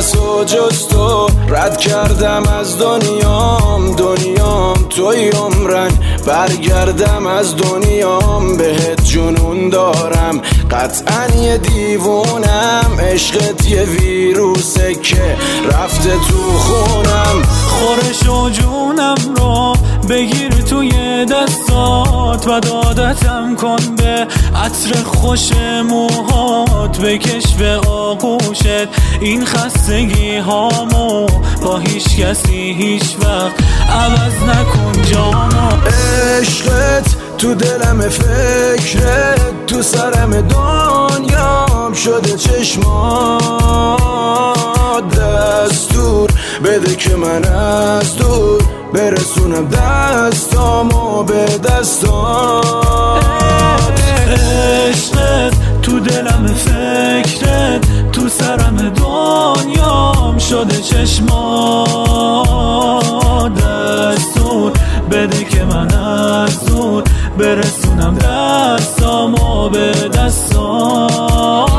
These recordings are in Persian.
تو جز تو رد کردم از دنیام توی عمرن برگردم از دنیام بهت جنون دارم قطعا یه دیوونم عشقت یه ویروسه که رفته تو خونم خورش و جونم رو بگیر توی دستات و دادتم کن به عطر خوش موهات بکش به آغوشت این خستگی هامو با هیچ کسی هیچ وقت عوض نکن جامو عشقت تو دلم فکرت تو سرم دنیام شده چشمات دستور بده که من از دور برسونم دستامو به دستات عشقت تو دلم فکرت تو سرم دنیام شده چشمات دستور بده که من از دور برسونم دستامو به دستات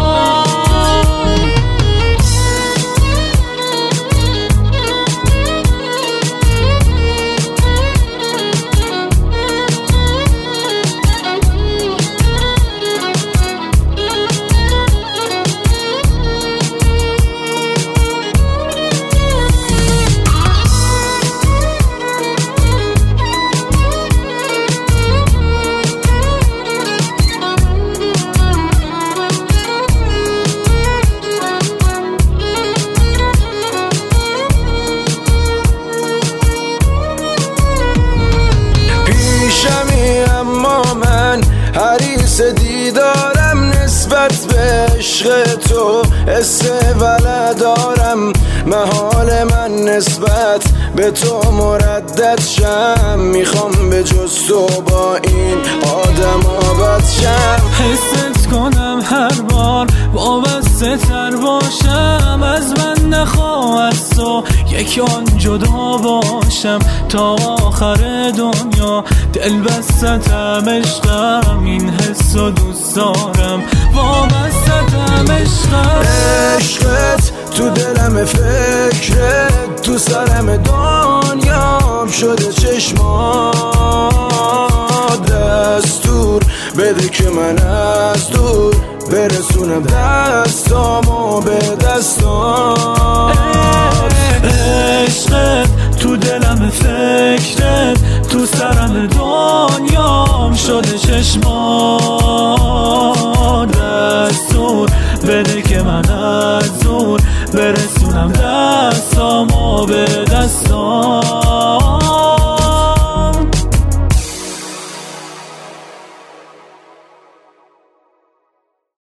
حریص دیدارم نسبت به عشق تو حس ولدارم محال من نسبت به تو مردد شم میخوام به جز تو با این آدم آبد شم حست کنم هر بار وابسته تر باشم از من نخواه از تو یک آن جدا باشم تا آخر دنیا دل بستم عشقم این حس و دوست دارم وابستم عشقم عشقت تو دلم فکرت تو سرم دنیام شده چشمات دستور بده که من از دور برسونم دستامو به دستات عشقت تو دلم فکرت تو سرم دنیام شده چشمات دستور بده که من از دور برسونم دستامو به دستات